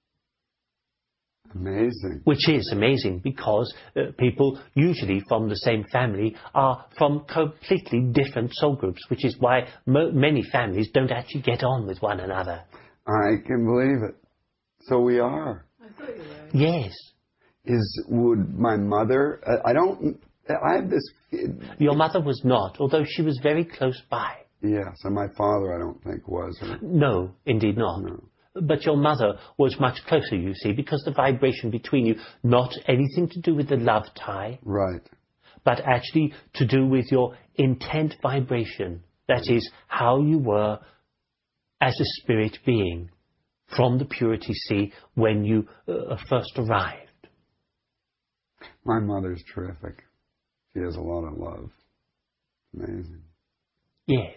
Amazing. Which is amazing, because people usually from the same family are from completely different soul groups, which is why many families don't actually get on with one another. I can believe it. So we are. I thought you were. Yes. Would my mother... I have this... Your mother was not, although she was very close by. Yes, and my father, I don't think, was. No, indeed not. No. But your mother was much closer, you see, because the vibration between you, not anything to do with the love tie. Right. But actually to do with your intent vibration. That is, how you were as a spirit being from the Purity Sea when you first arrived. My mother's terrific. She has a lot of love. Amazing. Yes.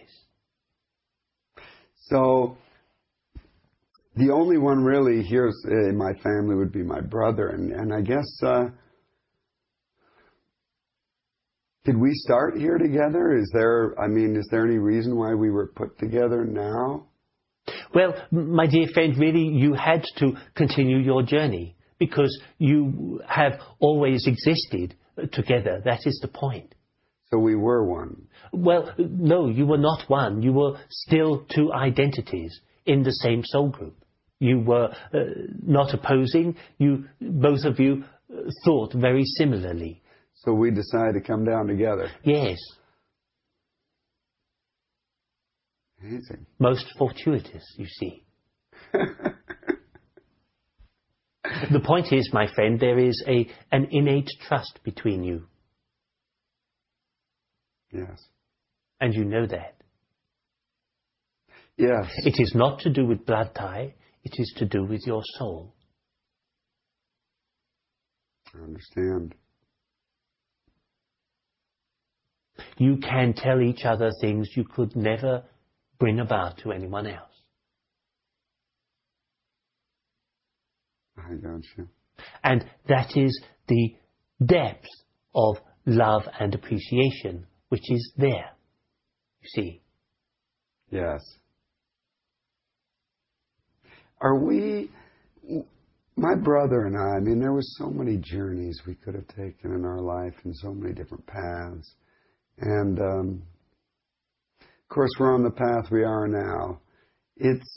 So... the only one really here in my family would be my brother. And I guess, did we start here together? Is there any reason why we were put together now? Well, my dear friend, really you had to continue your journey because you have always existed together. That is the point. So we were one. Well, no, you were not one. You were still two identities in the same soul group. You were not opposing. Both of you thought very similarly. So we decided to come down together. Yes. Amazing. Most fortuitous, you see. The point is, my friend, there is an innate trust between you. Yes. And you know that. Yes. It is not to do with blood tie. It is to do with your soul. I understand. You can tell each other things you could never bring about to anyone else. I got you. And that is the depth of love and appreciation, which is there, you see. Yes. Are we, my brother and I mean, there were so many journeys we could have taken in our life and so many different paths. And, of course, we're on the path we are now. It's,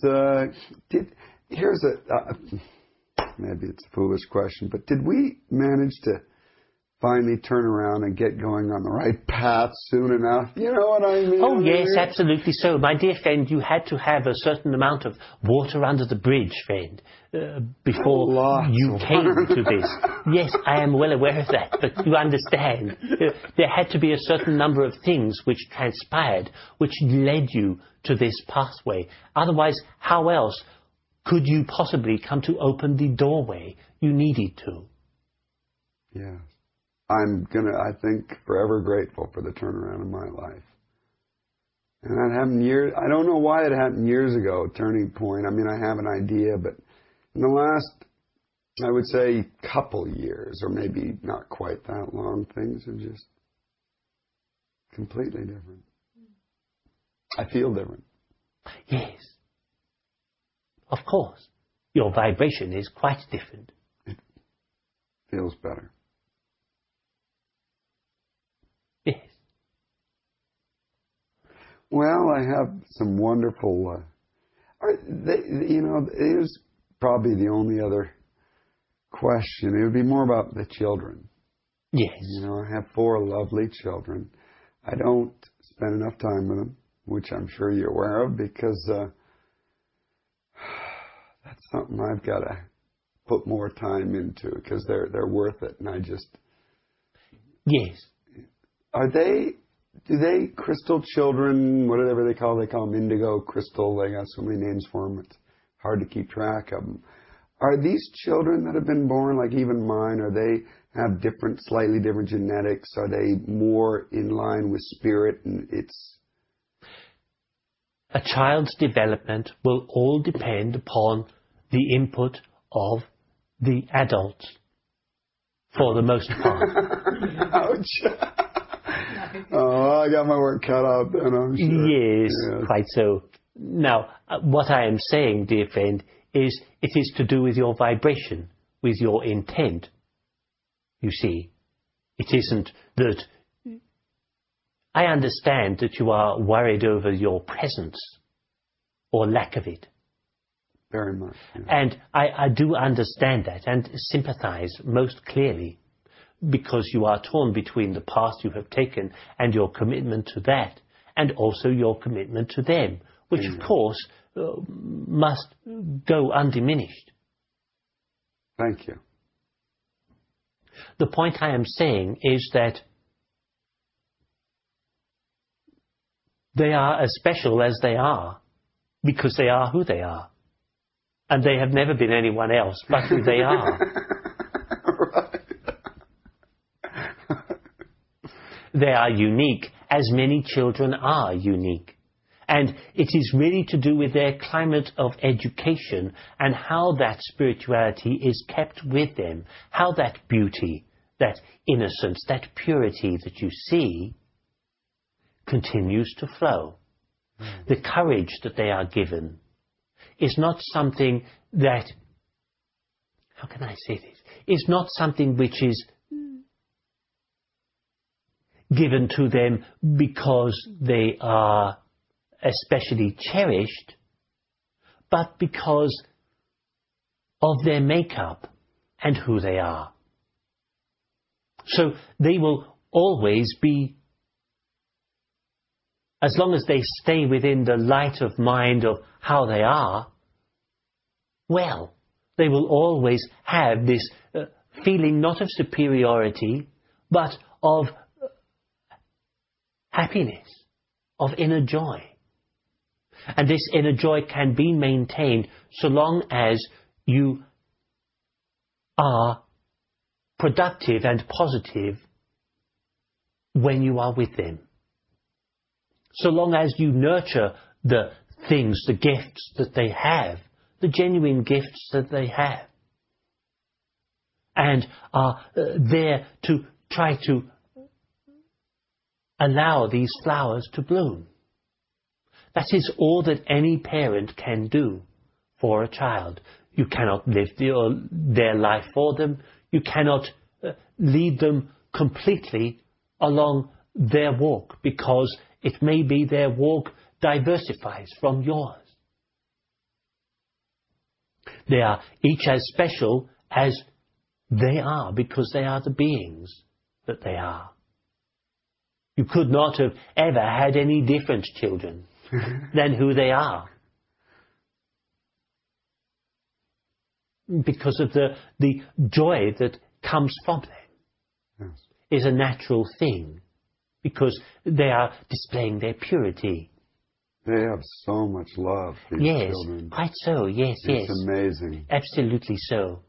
maybe it's a foolish question, but did we manage to finally turn around and get going on the right path soon enough? You know what I mean? Oh, yes, absolutely so. My dear friend, you had to have a certain amount of water under the bridge, friend, before you came to this. Yes, I am well aware of that, but you understand. There had to be a certain number of things which transpired, which led you to this pathway. Otherwise, how else could you possibly come to open the doorway you needed to? Yes. I'm I think, forever grateful for the turnaround in my life. And that happened I don't know why it happened years ago, turning point. I mean, I have an idea, but in the last, I would say, couple years, or maybe not quite that long, things are just completely different. I feel different. Yes. Of course. Your vibration is quite different. It feels better. Yes. Well, I have some wonderful... it is probably the only other question. It would be more about the children. Yes. I have 4 lovely children. I don't spend enough time with them, which I'm sure you're aware of, because that's something I've got to put more time into, because they're worth it, and I just... Yes. Do they, crystal children, whatever they call them indigo, crystal, they got so many names for them, it's hard to keep track of them. Are these children that have been born, like even mine, they have slightly different genetics? Are they more in line with spirit? And a child's development will all depend upon the input of the adults, for the most part. Ouch. Oh, I got my work cut out then, I'm sure. Yes, quite so. Now, what I am saying, dear friend, is it is to do with your vibration, with your intent. You see, it isn't that... I understand that you are worried over your presence or lack of it. Very much. Yeah. And I do understand that and sympathize most clearly, because you are torn between the path you have taken and your commitment to that, and also your commitment to them, which of course must go undiminished. Thank you. The point I am saying is that they are as special as they are because they are who they are. And they have never been anyone else but who they are. Right. They are unique, as many children are unique. And it is really to do with their climate of education and how that spirituality is kept with them, how that beauty, that innocence, that purity that you see continues to flow. The courage that they are given is not something that, how can I say this, is not something which is given to them because they are especially cherished, but because of their makeup and who they are. So they will always be, as long as they stay within the light of mind of how they are, well, they will always have this feeling not of superiority, but of happiness, of inner joy. And this inner joy can be maintained so long as you are productive and positive when you are with them. So long as you nurture the things, the gifts that they have, the genuine gifts that they have, and are there to try to allow these flowers to bloom. That is all that any parent can do for a child. You cannot live their life for them. You cannot lead them completely along their walk, because it may be their walk diversifies from yours. They are each as special as they are, because they are the beings that they are. You could not have ever had any different children than who they are, because of the joy that comes from them. Yes. Is a natural thing, because they are displaying their purity. They have so much love, these yes, children. Quite so, yes, it's amazing. Absolutely so.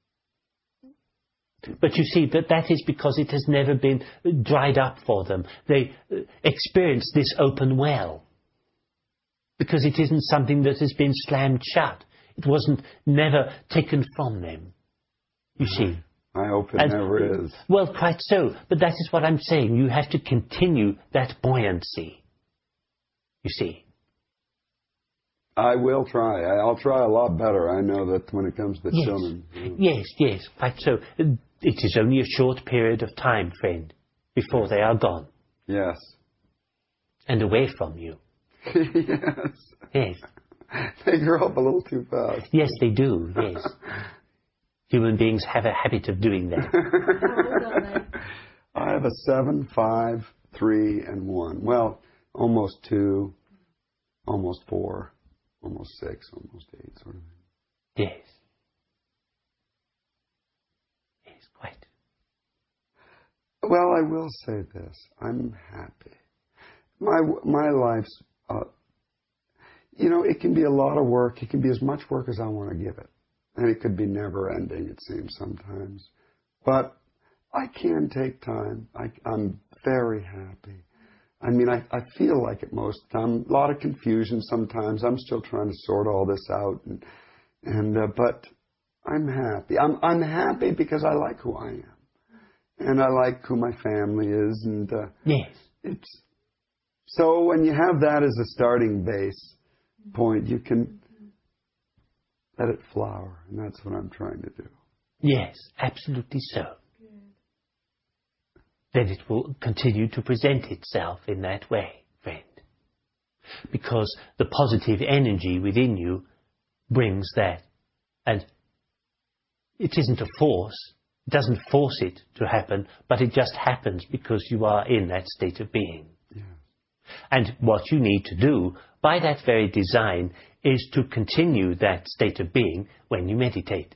But you see, that is because it has never been dried up for them. They experience this open well, because it isn't something that has been slammed shut. It wasn't never taken from them, you see. I hope it never is. Well, quite so. But that is what I'm saying. You have to continue that buoyancy. you see. I will try. I'll try a lot better. I know that when it comes to Yes. children. Yes, quite so. It is only a short period of time, friend, before they are gone. Yes. And away from you. Yes. Yes. They grow up a little too fast. Yes, they do, yes. Human beings have a habit of doing that. How old are they? I have a 7, 5, 3, and 1. Well, almost 2, almost 4, almost 6, almost 8, sort of thing. Yes. Yes, quite. Well, I will say this. I'm happy. My life's, it can be a lot of work. It can be as much work as I want to give it. And it could be never ending, it seems sometimes. But I can take time. I'm very happy. I mean, I feel like it most of the time. A lot of confusion sometimes. I'm still trying to sort all this out. But I'm happy. I'm happy because I like who I am. And I like who my family is. And yes. So when you have that as a starting base point, you can let it flower. And that's what I'm trying to do. Yes, absolutely so. Then it will continue to present itself in that way, friend. Because the positive energy within you brings that. And it isn't a force. It doesn't force it to happen, but it just happens because you are in that state of being. Yeah. And what you need to do, by that very design, is to continue that state of being when you meditate.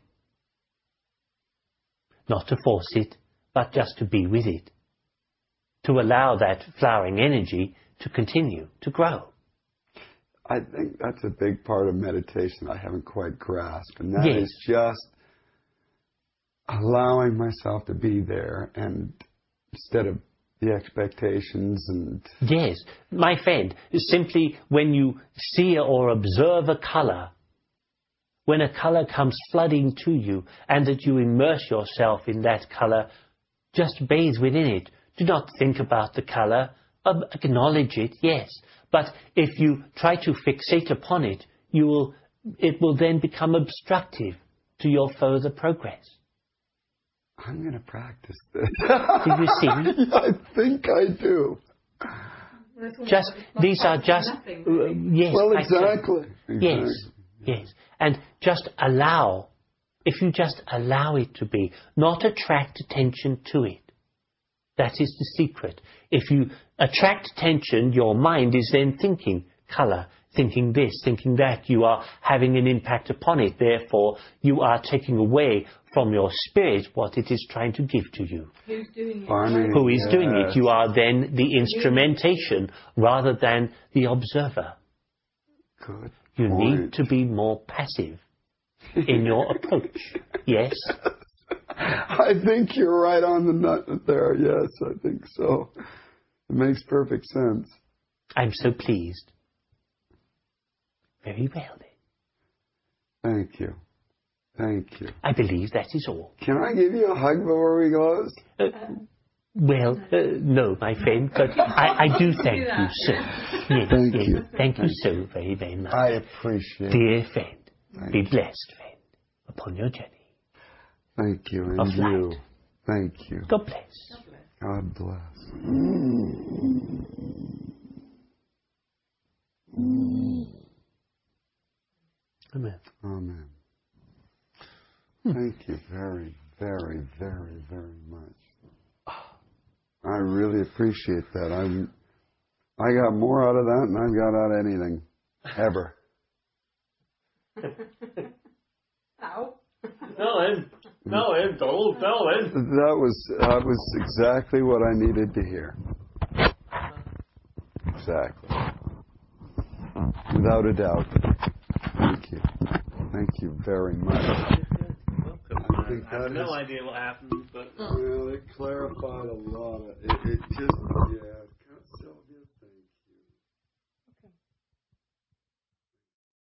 Not to force it, but just to be with it. To allow that flowering energy to continue to grow. I think that's a big part of meditation I haven't quite grasped. And that Yes. is just allowing myself to be there and instead of the expectations and... Yes. My friend, simply when you see or observe a color, when a color comes flooding to you and that you immerse yourself in that color, just bathe within it. Do not think about the color. Acknowledge it, yes. But if you try to fixate upon it, it will then become obstructive to your further progress. I'm going to practice this. Do you see? I think I do. Just these are just nothing, really. yes. Well, exactly. exactly. Yes, and just allow. If you just allow it to be, not attract attention to it. That is the secret. If you attract attention, your mind is then thinking color, thinking this, thinking that. You are having an impact upon it. Therefore, you are taking away from your spirit what it is trying to give to you. Who's doing it? Farming. Who is doing Yes. it? You are then the instrumentation rather than the observer. Good You point. need to be more passive in your approach. Yes? I think you're right on the nut there. Yes, I think so. It makes perfect sense. I'm so pleased. Very well then. Thank you. Thank you. I believe that is all. Can I give you a hug before we close? No, my friend, but I do thank you, sir. Yes, Thank yes. you. Thank you so very, very much. I appreciate it. Dear friend, Thank be you. blessed, friend, upon your journey. Thank you. And Of you. light. Thank you. God bless. God bless. Amen. Amen. Thank you very, very, very, very much. I really appreciate that. I got more out of that than I've got out of anything. Ever. Ow. Donald, That was exactly what I needed to hear. Exactly. Without a doubt. Thank you. Thank you very much. I think I have no idea what happened, but... Well, it clarified a lot of it. It just, yeah.